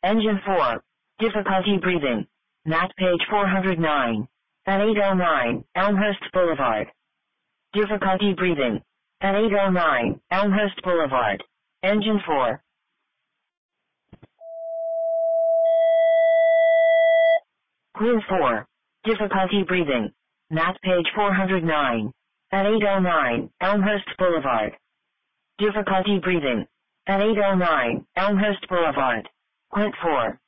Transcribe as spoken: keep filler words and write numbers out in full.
Engine four. Difficulty breathing. Map page four hundred nine. At eight oh nine, Elmhurst Boulevard. Difficulty breathing. At eight oh nine, Elmhurst Boulevard. Engine four. Crew four. Difficulty breathing. Map page four hundred nine. At eight oh nine, Elmhurst Boulevard. Difficulty breathing. At eight oh nine, Elmhurst Boulevard. Quint four.